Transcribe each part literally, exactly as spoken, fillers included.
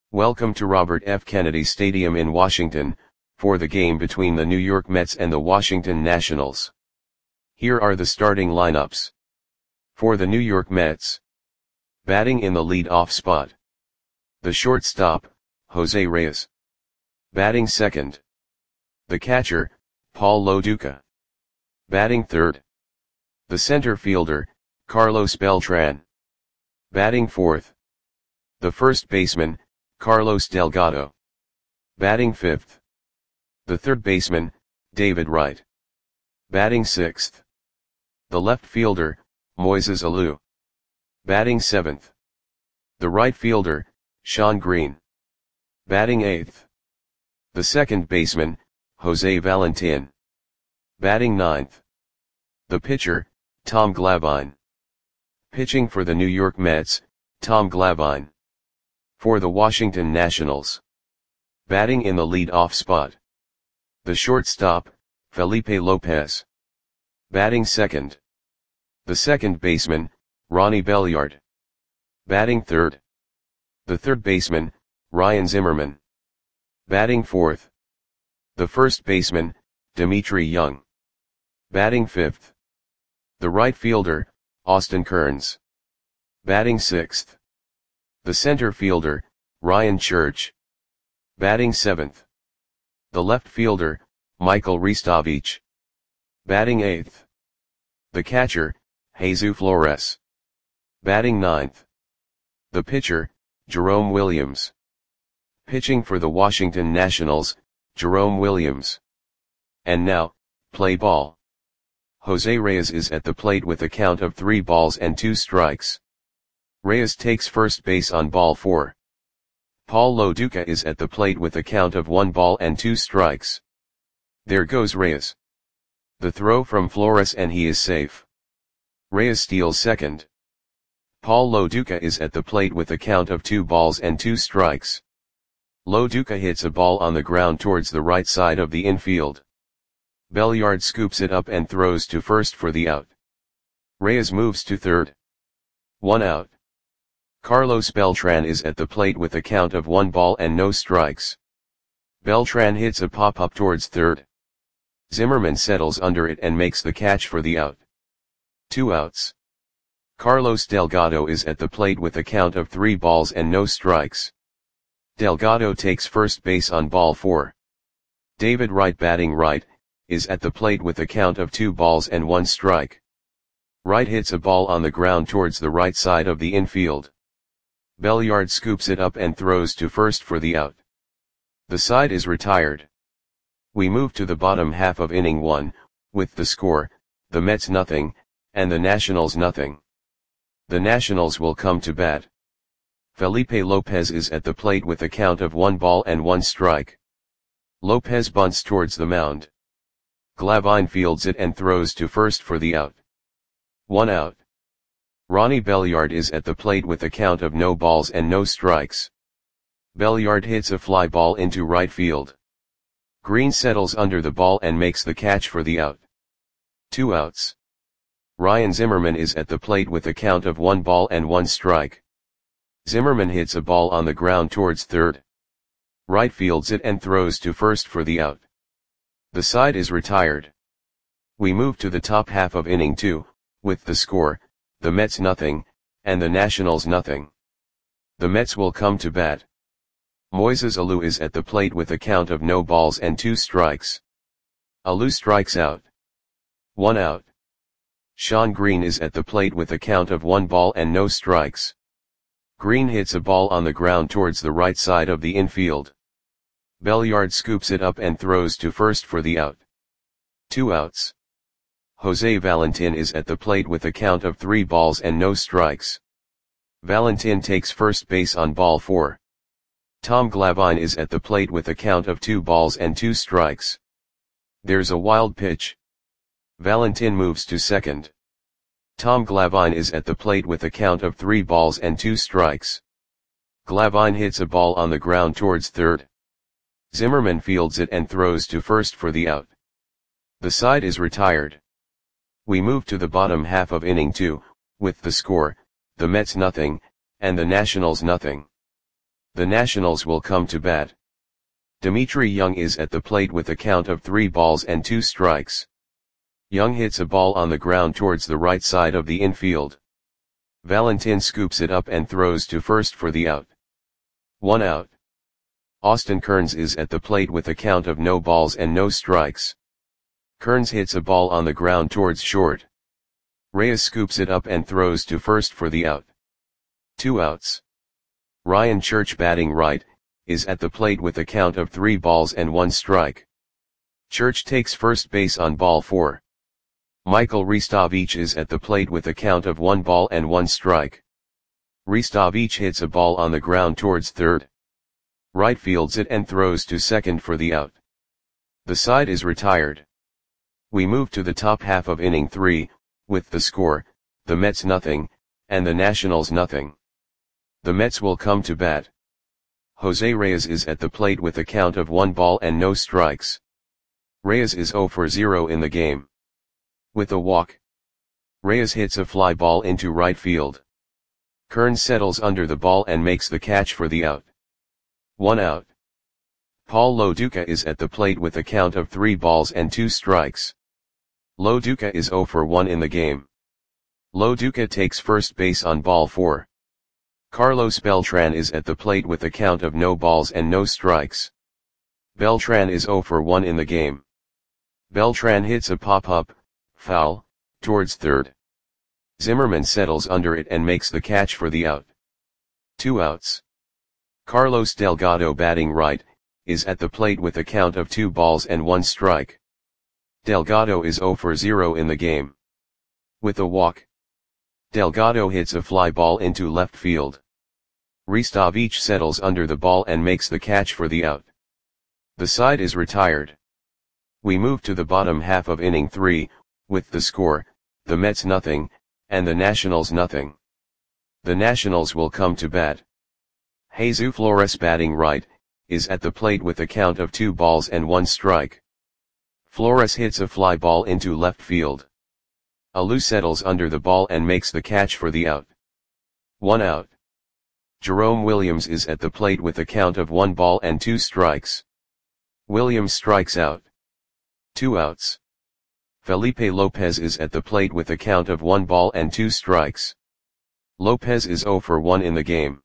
Welcome to Robert F. Kennedy Stadium in Washington, for the game between the New York Mets and the Washington Nationals. Here are the starting lineups. For the New York Mets. Batting in the lead-off spot. The shortstop, Jose Reyes. Batting second. The catcher, Paul Lo Duca. Batting third. The center fielder, Carlos Beltran. Batting fourth. The first baseman, Carlos Delgado. Batting fifth. The third baseman, David Wright. Batting sixth. The left fielder, Moises Alou. Batting seventh. The right fielder, Shawn Green. Batting eighth. The second baseman, Jose Valentin. Batting ninth. The pitcher, Tom Glavine. Pitching for the New York Mets, Tom Glavine. For the Washington Nationals. Batting in the lead-off spot. The shortstop, Felipe Lopez. Batting second. The second baseman, Ronnie Belliard. Batting third. The third baseman, Ryan Zimmerman. Batting fourth. The first baseman, Dimitri Young. Batting fifth. The right fielder, Austin Kearns. Batting sixth. The center fielder, Ryan Church. Batting seventh. The left fielder, Michael Ristovich. Batting eighth. The catcher, Jesus Flores. Batting ninth. The pitcher, Jerome Williams. Pitching for the Washington Nationals, Jerome Williams. And now, play ball. Jose Reyes is at the plate with a count of three balls and two strikes. Reyes takes first base on ball four. Paul Lo Duca is at the plate with a count of one ball and two strikes. There goes Reyes. The throw from Flores and he is safe. Reyes steals second. Paul Lo Duca is at the plate with a count of two balls and two strikes. Lo Duca hits a ball on the ground towards the right side of the infield. Belliard scoops it up and throws to first for the out. Reyes moves to third. One out. Carlos Beltran is at the plate with a count of one ball and no strikes. Beltran hits a pop-up towards third. Zimmerman settles under it and makes the catch for the out. Two outs. Carlos Delgado is at the plate with a count of three balls and no strikes. Delgado takes first base on ball four. David Wright, batting right, is at the plate with a count of two balls and one strike. Wright hits a ball on the ground towards the right side of the infield. Belliard scoops it up and throws to first for the out. The side is retired. We move to the bottom half of inning one, with the score, the Mets nothing, and the Nationals nothing. The Nationals will come to bat. Felipe Lopez is at the plate with a count of one ball and one strike. Lopez bunts towards the mound. Glavine fields it and throws to first for the out. One out. Ronnie Belliard is at the plate with a count of no balls and no strikes. Belliard hits a fly ball into right field. Green settles under the ball and makes the catch for the out. Two outs. Ryan Zimmerman is at the plate with a count of one ball and one strike. Zimmerman hits a ball on the ground towards third. Wright fields it and throws to first for the out. The side is retired. We move to the top half of inning two, with the score, the Mets nothing, and the Nationals nothing. The Mets will come to bat. Moises Alou is at the plate with a count of no balls and two strikes. Alou strikes out. One out. Shawn Green is at the plate with a count of one ball and no strikes. Green hits a ball on the ground towards the right side of the infield. Belliard scoops it up and throws to first for the out. Two outs. Jose Valentin is at the plate with a count of three balls and no strikes. Valentin takes first base on ball four. Tom Glavine is at the plate with a count of two balls and two strikes. There's a wild pitch. Valentin moves to second. Tom Glavine is at the plate with a count of three balls and two strikes. Glavine hits a ball on the ground towards third. Zimmerman fields it and throws to first for the out. The side is retired. We move to the bottom half of inning two, with the score, the Mets nothing, and the Nationals nothing. The Nationals will come to bat. Dmitry Young is at the plate with a count of three balls and two strikes. Young hits a ball on the ground towards the right side of the infield. Valentin scoops it up and throws to first for the out. One out. Austin Kearns is at the plate with a count of no balls and no strikes. Kearns hits a ball on the ground towards short. Reyes scoops it up and throws to first for the out. Two outs. Ryan Church, batting right, is at the plate with a count of three balls and one strike. Church takes first base on ball four. Michael Ristovich is at the plate with a count of one ball and one strike. Ristovich hits a ball on the ground towards third. Right fields it and throws to second for the out. The side is retired. We move to the top half of inning three, with the score, the Mets nothing, and the Nationals nothing. The Mets will come to bat. Jose Reyes is at the plate with a count of one ball and no strikes. Reyes is zero for zero in the game. With a walk, Reyes hits a fly ball into right field. Kearns settles under the ball and makes the catch for the out. One out. Paul Lo Duca is at the plate with a count of three balls and two strikes. Lo Duca is zero for one in the game. Lo Duca takes first base on ball four. Carlos Beltran is at the plate with a count of no balls and no strikes. Beltran is zero for one in the game. Beltran hits a pop-up, foul, towards third. Zimmerman settles under it and makes the catch for the out. Two outs. Carlos Delgado, batting right, is at the plate with a count of two balls and one strike. Delgado is zero for zero in the game. With a walk, Delgado hits a fly ball into left field. Ristovich settles under the ball and makes the catch for the out. The side is retired. We move to the bottom half of inning three, with the score, the Mets nothing, and the Nationals nothing. The Nationals will come to bat. Jesus Flores, batting right, is at the plate with a count of two balls and one strike. Flores hits a fly ball into left field. Alou settles under the ball and makes the catch for the out. One out. Jerome Williams is at the plate with a count of one ball and two strikes. Williams strikes out. Two outs. Felipe Lopez is at the plate with a count of one ball and two strikes. Lopez is zero for one in the game.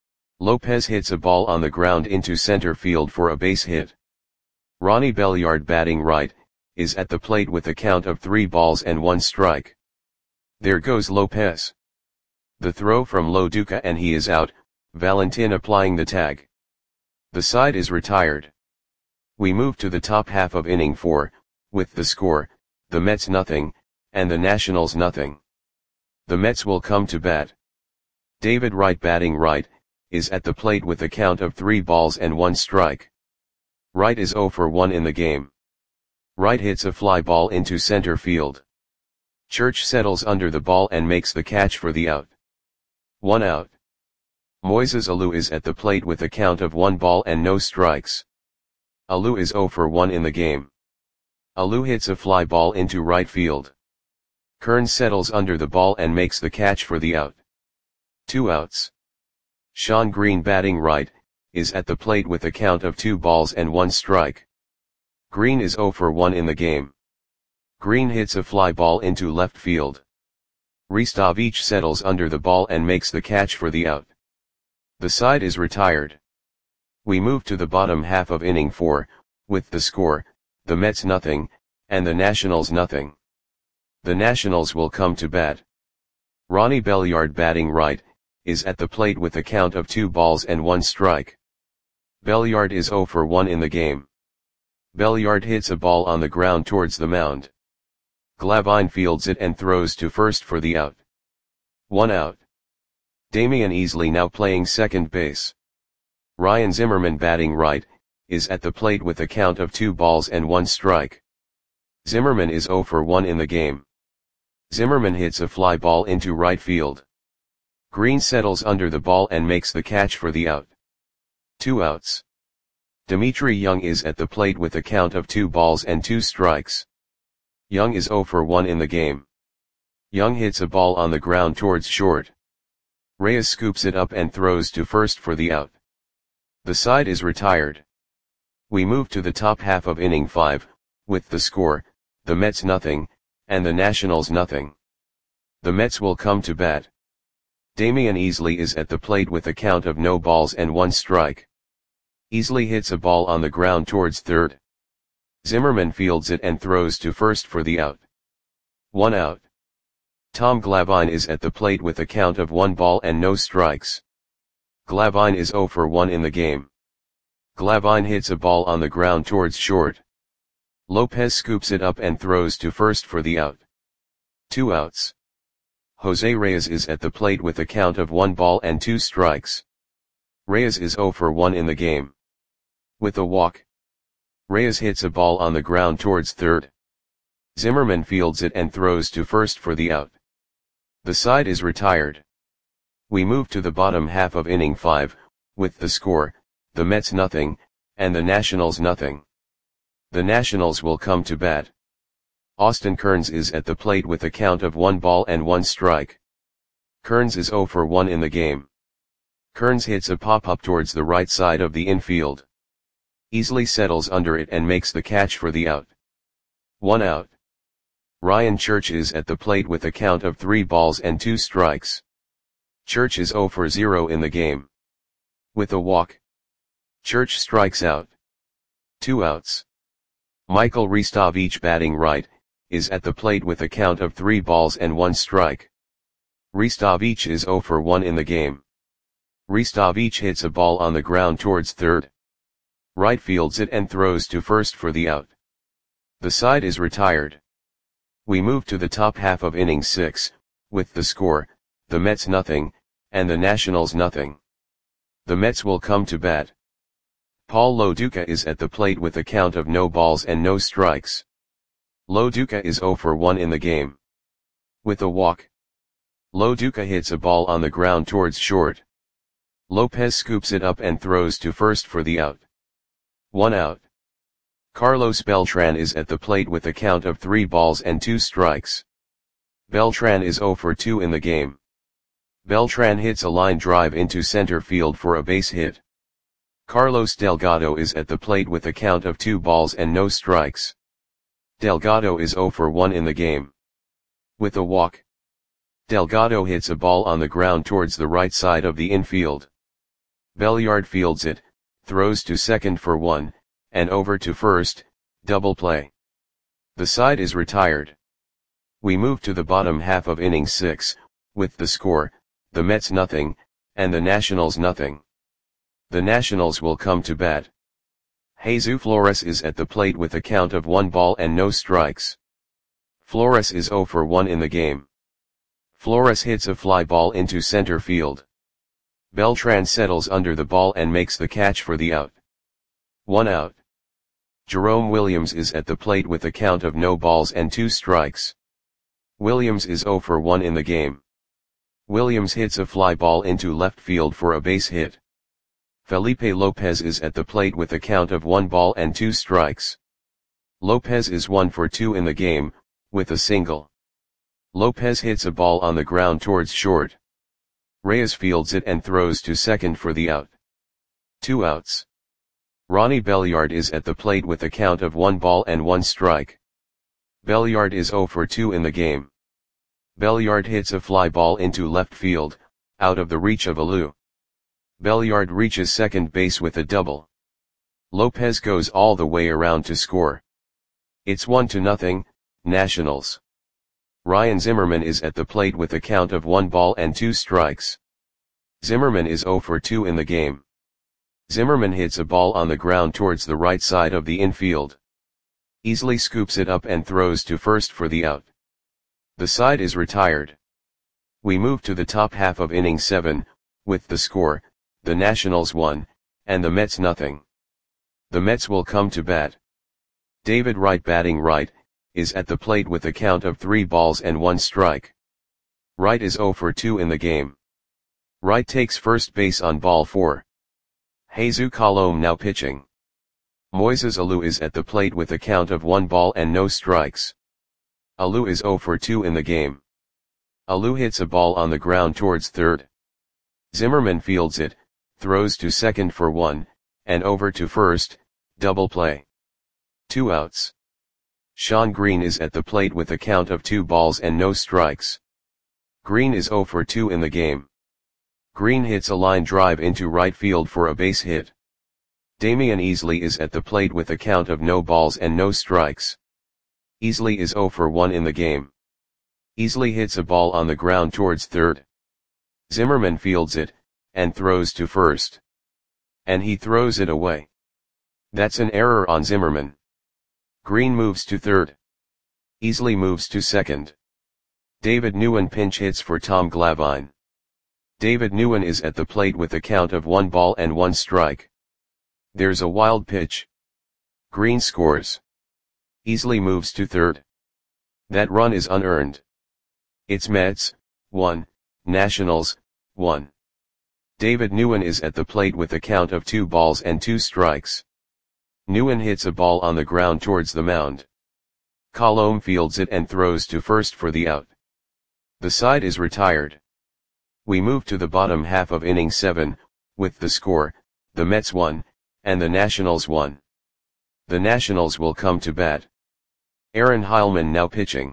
Lopez hits a ball on the ground into center field for a base hit. Ronnie Belliard, batting right, is at the plate with a count of three balls and one strike. There goes Lopez. The throw from Lo Duca and he is out, Valentin applying the tag. The side is retired. We move to the top half of inning four, with the score, the Mets nothing, and the Nationals nothing. The Mets will come to bat. David Wright, batting right, is at the plate with a count of three balls and one strike. Wright is zero for one in the game. Wright hits a fly ball into center field. Church settles under the ball and makes the catch for the out. One out. Moises Alou is at the plate with a count of one ball and no strikes. Alou is zero for one in the game. Alou hits a fly ball into right field. Kearns settles under the ball and makes the catch for the out. Two outs. Sean Green, batting right, is at the plate with a count of two balls and one strike. Green is zero for one in the game. Green hits a fly ball into left field. Ristovich settles under the ball and makes the catch for the out. The side is retired. We move to the bottom half of inning four, with the score, the Mets nothing, and the Nationals nothing. The Nationals will come to bat. Ronnie Belliard, batting right, is at the plate with a count of two balls and one strike. Belliard is zero for one in the game. Belliard hits a ball on the ground towards the mound. Glavine fields it and throws to first for the out. One out. Damian Easley, now playing second base. Ryan Zimmerman, batting right, is at the plate with a count of two balls and one strike. Zimmerman is zero for one in the game. Zimmerman hits a fly ball into right field. Green settles under the ball and makes the catch for the out. Two outs. Dmitry Young is at the plate with a count of two balls and two strikes. Young is zero for one in the game. Young hits a ball on the ground towards short. Reyes scoops it up and throws to first for the out. The side is retired. We move to the top half of inning five, with the score, the Mets nothing, and the Nationals nothing. The Mets will come to bat. Damian Easley is at the plate with a count of no balls and one strike. Easley hits a ball on the ground towards third. Zimmerman fields it and throws to first for the out. One out. Tom Glavine is at the plate with a count of one ball and no strikes. Glavine is oh for one in the game. Glavine hits a ball on the ground towards short. Lopez scoops it up and throws to first for the out. Two outs. Jose Reyes is at the plate with a count of one ball and two strikes. Reyes is oh for one in the game. With a walk. Reyes hits a ball on the ground towards third. Zimmerman fields it and throws to first for the out. The side is retired. We move to the bottom half of inning five, with the score, the Mets nothing, and the Nationals nothing. The Nationals will come to bat. Austin Kearns is at the plate with a count of one ball and one strike. Kearns is oh for one in the game. Kearns hits a pop-up towards the right side of the infield. Easley settles under it and makes the catch for the out. One out. Ryan Church is at the plate with a count of three balls and two strikes. Church is oh for zero in the game. With a walk. Church strikes out. Two outs. Michael Ristovich, batting right, is at the plate with a count of three balls and one strike. Ristovich is oh for one in the game. Ristovich hits a ball on the ground towards third. Right fields it and throws to first for the out. The side is retired. We move to the top half of inning six, with the score, the Mets nothing, and the Nationals nothing. The Mets will come to bat. Paul Lo Duca is at the plate with a count of no balls and no strikes. Lo Duca is oh for one in the game. With a walk. Lo Duca hits a ball on the ground towards short. Lopez scoops it up and throws to first for the out. One out. Carlos Beltran is at the plate with a count of three balls and two strikes. Beltran is oh for two in the game. Beltran hits a line drive into center field for a base hit. Carlos Delgado is at the plate with a count of two balls and no strikes. Delgado is oh for one in the game. With a walk. Delgado hits a ball on the ground towards the right side of the infield. Belliard fields it, throws to second for one, and over to first, double play. The side is retired. We move to the bottom half of inning six, with the score, the Mets nothing, and the Nationals nothing. The Nationals will come to bat. Jesus Flores is at the plate with a count of one ball and no strikes. Flores is oh for one in the game. Flores hits a fly ball into center field. Beltran settles under the ball and makes the catch for the out. One out. Jerome Williams is at the plate with a count of no balls and two strikes. Williams is oh for one in the game. Williams hits a fly ball into left field for a base hit. Felipe Lopez is at the plate with a count of one ball and two strikes. Lopez is one for two in the game, with a single. Lopez hits a ball on the ground towards short. Reyes fields it and throws to second for the out. Two outs. Ronnie Belliard is at the plate with a count of one ball and one strike. Belliard is oh for two in the game. Belliard hits a fly ball into left field, out of the reach of Alou. Belliard reaches second base with a double. Lopez goes all the way around to score. It's one to nothing, Nationals. Ryan Zimmerman is at the plate with a count of one ball and two strikes. Zimmerman is oh for two in the game. Zimmerman hits a ball on the ground towards the right side of the infield. Easley scoops it up and throws to first for the out. The side is retired. We move to the top half of inning seven, with the score, the Nationals one, and the Mets nothing. The Mets will come to bat. David Wright, batting right, is at the plate with a count of three balls and one strike. Wright is oh for two in the game. Wright takes first base on ball four. Jesus Colom now pitching. Moises Alou is at the plate with a count of one ball and no strikes. Alou is oh for two in the game. Alou hits a ball on the ground towards third. Zimmerman fields it, throws to second for one, and over to first, double play. Two outs. Shawn Green is at the plate with a count of two balls and no strikes. Green is oh for two in the game. Green hits a line drive into right field for a base hit. Damian Easley is at the plate with a count of no balls and no strikes. Easley is oh for one in the game. Easley hits a ball on the ground towards third. Zimmerman fields it, and throws to first. And he throws it away. That's an error on Zimmerman. Green moves to third. Easley moves to second. David Nguyen pinch hits for Tom Glavine. David Nguyen is at the plate with a count of one ball and one strike. There's a wild pitch. Green scores. Easley moves to third. That run is unearned. It's Mets, one, Nationals, one. David Nguyen is at the plate with a count of two balls and two strikes. Nguyen hits a ball on the ground towards the mound. Colomé fields it and throws to first for the out. The side is retired. We move to the bottom half of inning seven, with the score, the Mets won, and the Nationals won. The Nationals will come to bat. Aaron Heilman now pitching.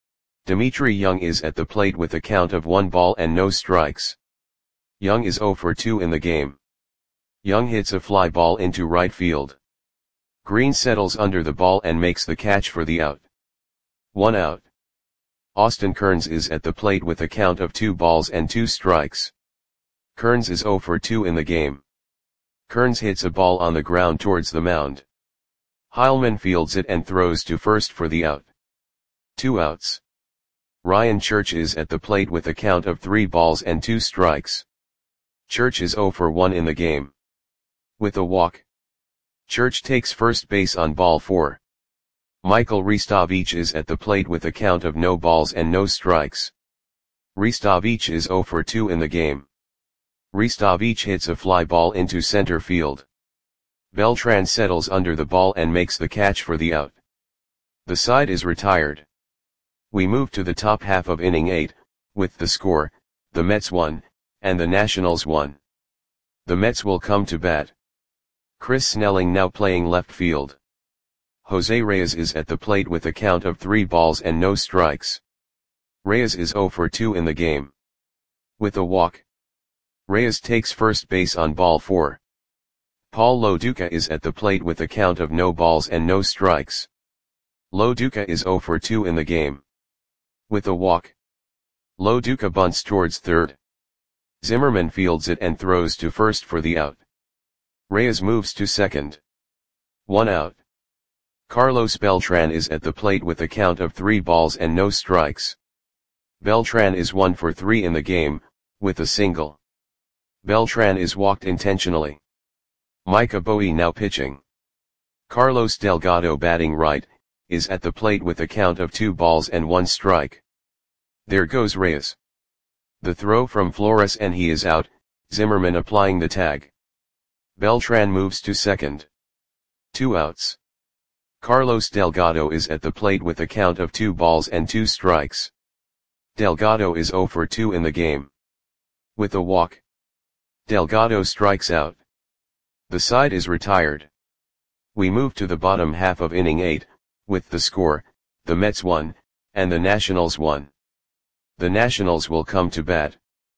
Dimitri Young is at the plate with a count of one ball and no strikes. Young is oh for two in the game. Young hits a fly ball into right field. Green settles under the ball and makes the catch for the out. One out. Austin Kearns is at the plate with a count of two balls and two strikes. Kearns is oh for two in the game. Kearns hits a ball on the ground towards the mound. Heilman fields it and throws to first for the out. Two outs. Ryan Church is at the plate with a count of three balls and two strikes. Church is oh for one in the game. With a walk. Church takes first base on ball four. Michael Ristovich is at the plate with a count of no balls and no strikes. Ristovich is oh for two in the game. Ristovich hits a fly ball into center field. Beltran settles under the ball and makes the catch for the out. The side is retired. We move to the top half of inning eight, with the score, the Mets won, and the Nationals won. The Mets will come to bat. Chris Snelling now playing left field. Jose Reyes is at the plate with a count of three balls and no strikes. Reyes is oh for two in the game. With a walk. Reyes takes first base on ball four. Paul Loduca is at the plate with a count of no balls and no strikes. Loduca is oh for two in the game. With a walk. Loduca bunts towards third. Zimmerman fields it and throws to first for the out. Reyes moves to second. One out. Carlos Beltran is at the plate with a count of three balls and no strikes. Beltran is one for three in the game, with a single. Beltran is walked intentionally. Micah Bowie now pitching. Carlos Delgado batting right, is at the plate with a count of two balls and one strike. There goes Reyes. The throw from Flores and he is out, Zimmerman applying the tag. Beltran moves to second. Two outs. Carlos Delgado is at the plate with a count of two balls and two strikes. Delgado is oh for two in the game. With a walk. Delgado strikes out. The side is retired. We move to the bottom half of inning eight, with the score, the Mets won, and the Nationals won. The Nationals will come to bat.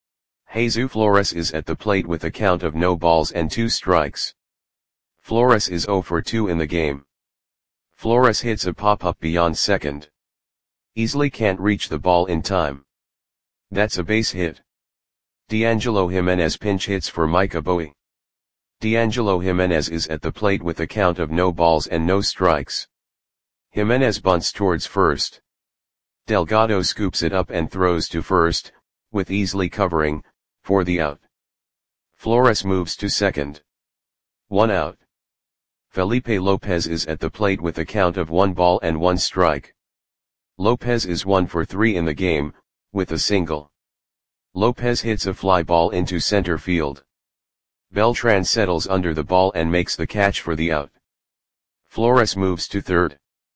Jesus Flores is at the plate with a count of no balls and two strikes. Flores is oh for two in the game. Flores hits a pop-up beyond second. Easley can't reach the ball in time. That's a base hit. D'Angelo Jimenez pinch hits for Micah Bowie. D'Angelo Jimenez is at the plate with a count of no balls and no strikes. Jimenez bunts towards first. Delgado scoops it up and throws to first, with Easley covering, for the out. Flores moves to second. One out. Felipe Lopez is at the plate with a count of one ball and one strike. Lopez is one for three in the game, with a single. Lopez hits a fly ball into center field. Beltran settles under the ball and makes the catch for the out. Flores moves to third.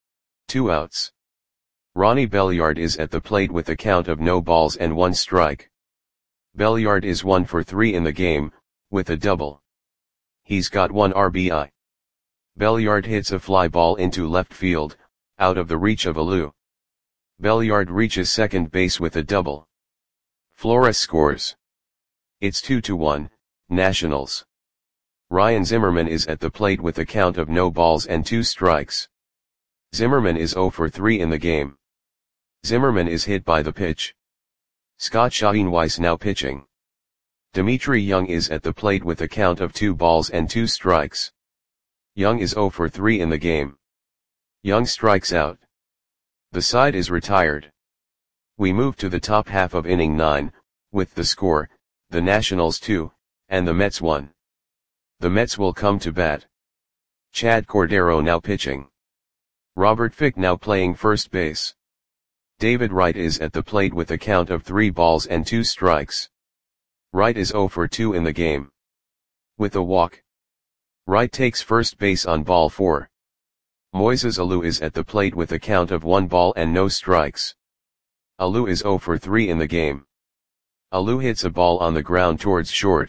Two outs. Ronnie Belliard is at the plate with a count of no balls and one strike. Belliard is one for three in the game, with a double. he's got one R B I. Belliard hits a fly ball into left field, out of the reach of Alou. Belliard reaches second base with a double. Flores scores. It's two to one, Nationals. Ryan Zimmerman is at the plate with a count of no balls and two strikes. Zimmerman is zero for three in the game. Zimmerman is hit by the pitch. Scott Schoenweis now pitching. Dimitri Young is at the plate with a count of two balls and two strikes. Young is zero for three in the game. Young strikes out. The side is retired. We move to the top half of inning nine, with the score, the Nationals two, and the Mets one. The Mets will come to bat. Chad Cordero now pitching. Robert Fick now playing first base. David Wright is at the plate with a count of three balls and two strikes. Wright is zero for two in the game. With a walk. Wright takes first base on ball four. Moises Alou is at the plate with a count of one ball and no strikes. Alou is zero for three in the game. Alou hits a ball on the ground towards short.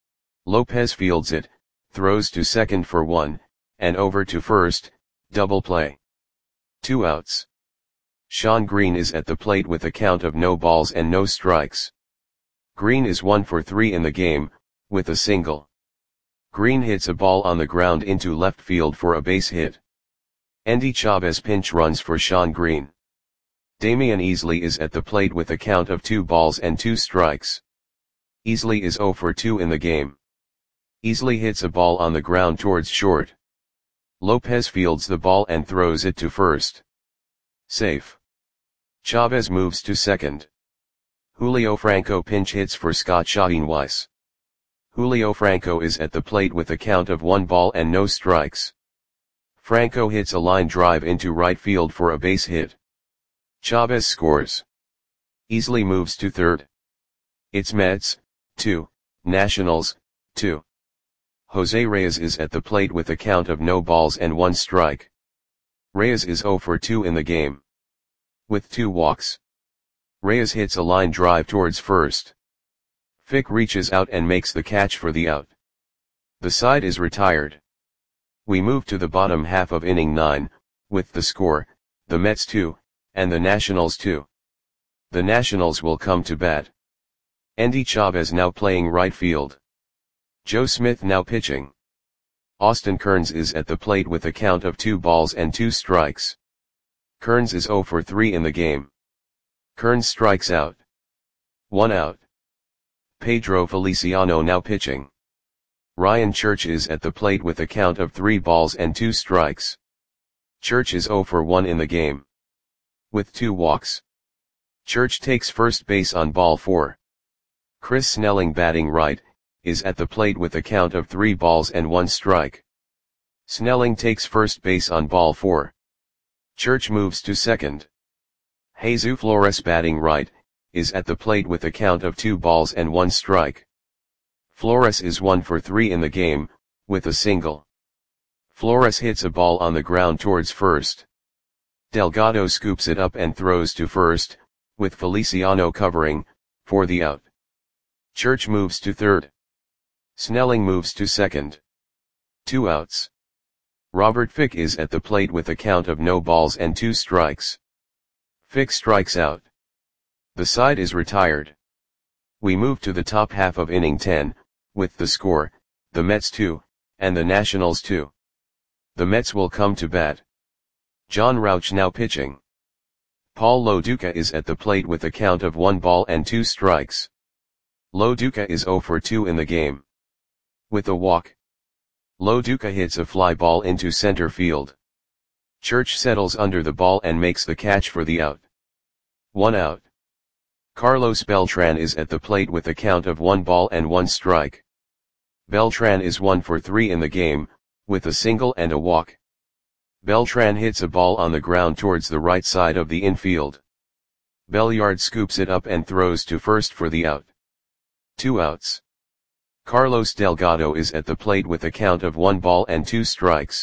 Lopez fields it, throws to second for one, and over to first, double play. Two outs. Sean Green is at the plate with a count of no balls and no strikes. Green is one for three in the game, with a single. Green hits a ball on the ground into left field for a base hit. Endy Chavez pinch runs for Sean Green. Damian Easley is at the plate with a count of two balls and two strikes. Easley is zero for two in the game. Easley hits a ball on the ground towards short. Lopez fields the ball and throws it to first. Safe. Chavez moves to second. Julio Franco pinch hits for Scott Schoenweis. Julio Franco is at the plate with a count of one ball and no strikes. Franco hits a line drive into right field for a base hit. Chavez scores. Easley moves to third. It's Mets, two, Nationals, two. Jose Reyes is at the plate with a count of no balls and one strike. Reyes is zero for two in the game. With two walks. Reyes hits a line drive towards first. Fick reaches out and makes the catch for the out. The side is retired. We move to the bottom half of inning nine, with the score, the Mets two, and the Nationals two. The Nationals will come to bat. Endy Chavez now playing right field. Joe Smith now pitching. Austin Kearns is at the plate with a count of two balls and two strikes. Kearns is zero for three in the game. Kearns strikes out. One out. Pedro Feliciano now pitching. Ryan Church is at the plate with a count of three balls and two strikes. Church is zero for one in the game. With two walks. Church takes first base on ball four. Chris Snelling batting right, is at the plate with a count of three balls and one strike. Snelling takes first base on ball four. Church moves to second. Jesus Flores batting right, is at the plate with a count of two balls and one strike. Flores is one for three in the game, with a single. Flores hits a ball on the ground towards first. Delgado scoops it up and throws to first, with Feliciano covering, for the out. Church moves to third. Snelling moves to second. Two outs. Robert Fick is at the plate with a count of no balls and two strikes. Fick strikes out. The side is retired. We move to the top half of inning ten, with the score, the Mets two, and the Nationals two. The Mets will come to bat. John Rauch now pitching. Paul Lo Duca is at the plate with a count of one ball and two strikes. Lo Duca is zero for two in the game. With a walk. Lo Duca hits a fly ball into center field. Church settles under the ball and makes the catch for the out. One out. Carlos Beltran is at the plate with a count of one ball and one strike. Beltran is one for three in the game, with a single and a walk. Beltran hits a ball on the ground towards the right side of the infield. Belliard scoops it up and throws to first for the out. Two outs. Carlos Delgado is at the plate with a count of one ball and two strikes.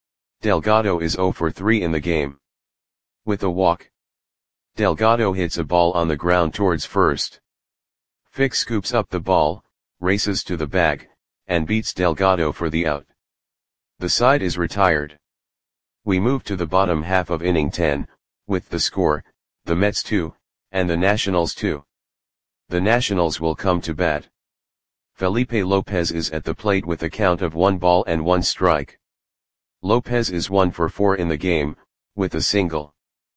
Delgado is zero for three in the game. With a walk. Delgado hits a ball on the ground towards first. Fick scoops up the ball, races to the bag, and beats Delgado for the out. The side is retired. We move to the bottom half of inning ten, with the score, the Mets two, and the Nationals two. The Nationals will come to bat. Felipe Lopez is at the plate with a count of one ball and one strike. Lopez is one for four in the game, with a single.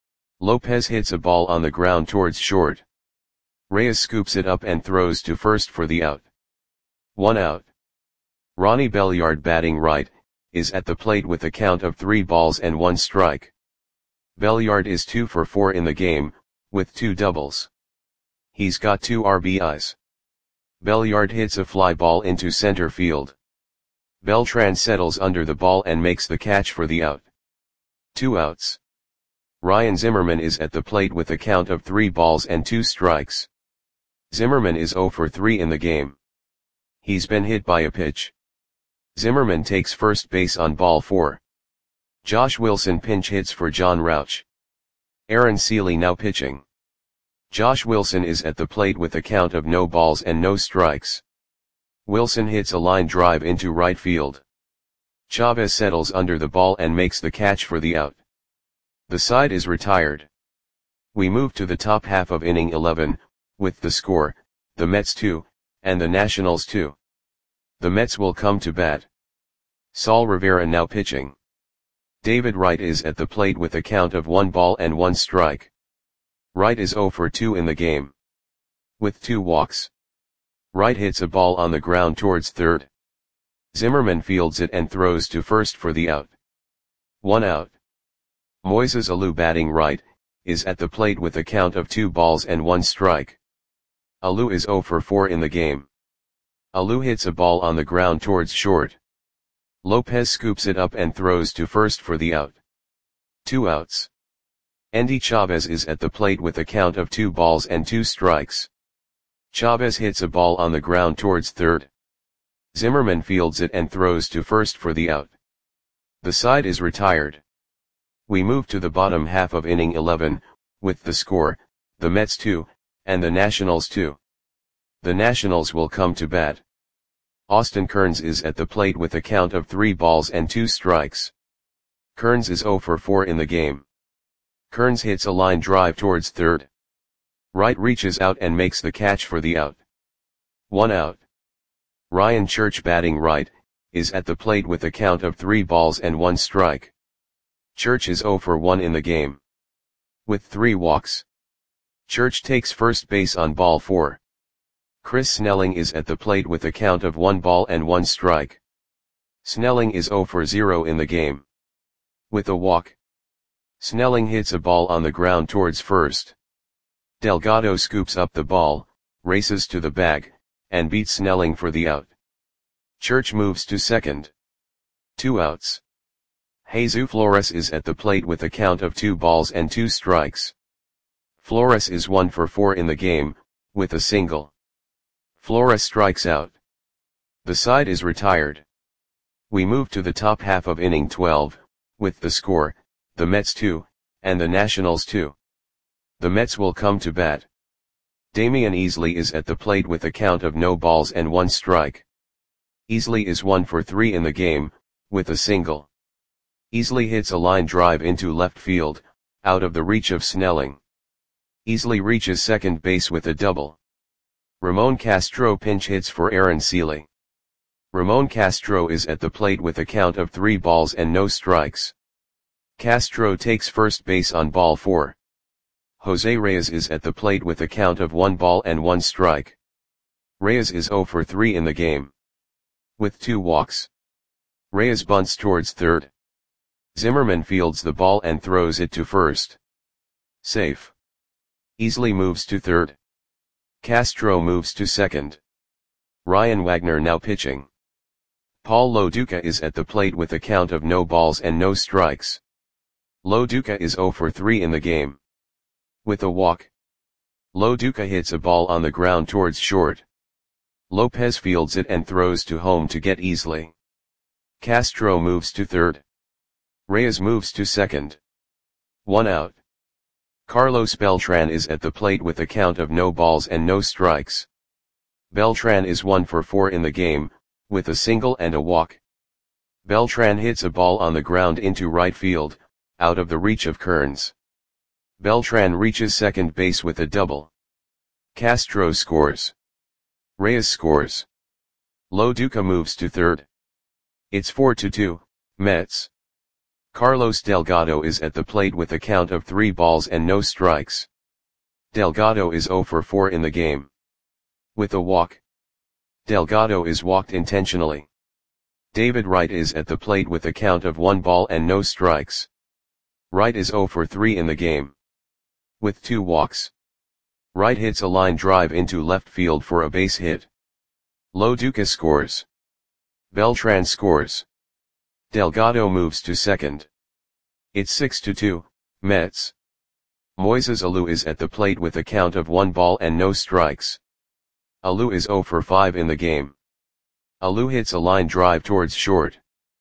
Lopez hits a ball on the ground towards short. Reyes scoops it up and throws to first for the out. One out. Ronnie Belliard, batting right, is at the plate with a count of three balls and one strike. Belliard is two for four in the game, with two doubles. He's got two R B Is. Belliard hits a fly ball into center field. Beltran settles under the ball and makes the catch for the out. Two outs. Ryan Zimmerman is at the plate with a count of three balls and two strikes. Zimmerman is zero for three in the game. He's been hit by a pitch. Zimmerman takes first base on ball four. Josh Wilson pinch hits for John Rauch. Aaron Seeley now pitching. Josh Wilson is at the plate with a count of no balls and no strikes. Wilson hits a line drive into right field. Chavez settles under the ball and makes the catch for the out. The side is retired. We move to the top half of inning eleven, with the score, the Mets two, and the Nationals two. The Mets will come to bat. Saul Rivera now pitching. David Wright is at the plate with a count of one ball and one strike. Wright is zero for two in the game. With two walks. Wright hits a ball on the ground towards third. Zimmerman fields it and throws to first for the out. One out. Moises Alou, batting right, is at the plate with a count of two balls and one strike. Alou is zero for four in the game. Alou hits a ball on the ground towards short. Lopez scoops it up and throws to first for the out. Two outs. Endy Chavez is at the plate with a count of two balls and two strikes. Chavez hits a ball on the ground towards third. Zimmerman fields it and throws to first for the out. The side is retired. We move to the bottom half of inning eleven, with the score, the Mets two, and the Nationals two. The Nationals will come to bat. Austin Kearns is at the plate with a count of three balls and two strikes. Kearns is zero for four in the game. Kearns hits a line drive towards third. Wright reaches out and makes the catch for the out. One out. Ryan Church, batting right, is at the plate with a count of three balls and one strike. Church is zero for one in the game. With three walks. Church takes first base on ball four. Chris Snelling is at the plate with a count of one ball and one strike. Snelling is zero for zero in the game. With a walk. Snelling hits a ball on the ground towards first. Delgado scoops up the ball, races to the bag, and beats Snelling for the out. Church moves to second. Two outs. Jesus Flores is at the plate with a count of two balls and two strikes. Flores is one for four in the game, with a single. Flores strikes out. The side is retired. We move to the top half of inning twelve, with the score, the Mets two, and the Nationals two. The Mets will come to bat. Damian Easley is at the plate with a count of no balls and one strike. Easley is one for three in the game, with a single. Easley hits a line drive into left field, out of the reach of Snelling. Easley reaches second base with a double. Ramon Castro pinch hits for Aaron Seeley. Ramon Castro is at the plate with a count of three balls and no strikes. Castro takes first base on ball four. Jose Reyes is at the plate with a count of one ball and one strike. Reyes is zero for three in the game. With two walks. Reyes bunts towards third. Zimmerman fields the ball and throws it to first. Safe. Easley moves to third. Castro moves to second. Ryan Wagner now pitching. Paul Loduca is at the plate with a count of no balls and no strikes. Loduca is zero for three in the game. With a walk. Loduca hits a ball on the ground towards short. Lopez fields it and throws to home to get Easley. Castro moves to third. Reyes moves to second. One out. Carlos Beltran is at the plate with a count of no balls and no strikes. Beltran is one for four in the game, with a single and a walk. Beltran hits a ball on the ground into right field, out of the reach of Kearns. Beltran reaches second base with a double. Castro scores. Reyes scores. Lo Duca moves to third. It's four to two, Mets. Carlos Delgado is at the plate with a count of three balls and no strikes. Delgado is zero for four in the game. With a walk. Delgado is walked intentionally. David Wright is at the plate with a count of one ball and no strikes. Wright is zero for three in the game. With two walks. Wright hits a line drive into left field for a base hit. Lo Duca scores. Beltran scores. Delgado moves to second. It's six to two, Mets. Moises Alou is at the plate with a count of one ball and no strikes. Alou is zero for five in the game. Alou hits a line drive towards short.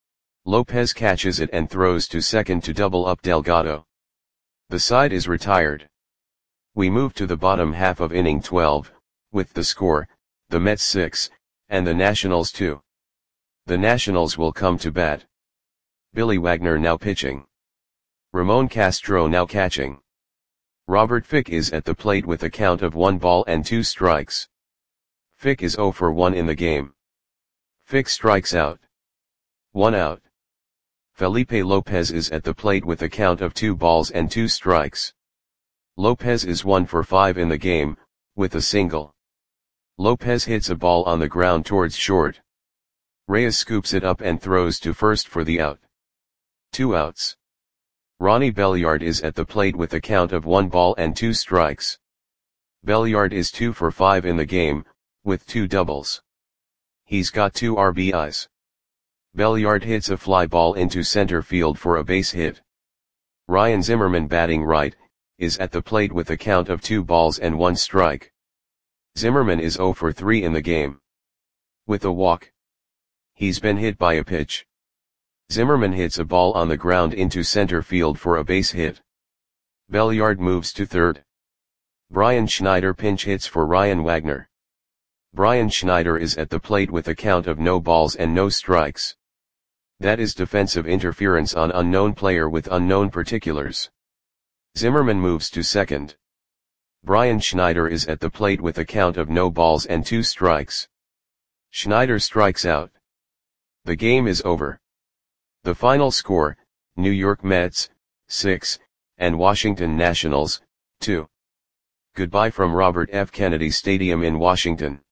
Lopez catches it and throws to second to double up Delgado. The side is retired. We move to the bottom half of inning twelve, with the score, the Mets six, and the Nationals two. The Nationals will come to bat. Billy Wagner now pitching. Ramon Castro now catching. Robert Fick is at the plate with a count of one ball and two strikes. Fick is zero for one in the game. Fick strikes out. One out. Felipe Lopez is at the plate with a count of two balls and two strikes. Lopez is one for five in the game, with a single. Lopez hits a ball on the ground towards short. Reyes scoops it up and throws to first for the out. Two outs. Ronnie Belliard is at the plate with a count of one ball and two strikes. Belliard is two for five in the game, with two doubles. He's got two R B Is. Belliard hits a fly ball into center field for a base hit. Ryan Zimmerman, batting right, is at the plate with a count of two balls and one strike. Zimmerman is zero for three in the game. With a walk. He's been hit by a pitch. Zimmerman hits a ball on the ground into center field for a base hit. Belliard moves to third. Brian Schneider pinch hits for Ryan Wagner. Brian Schneider is at the plate with a count of no balls and no strikes. That is defensive interference on unknown player with unknown particulars. Zimmerman moves to second. Brian Schneider is at the plate with a count of no balls and two strikes. Schneider strikes out. The game is over. The final score, New York Mets, six, and Washington Nationals, two. Goodbye from Robert F. Kennedy Stadium in Washington.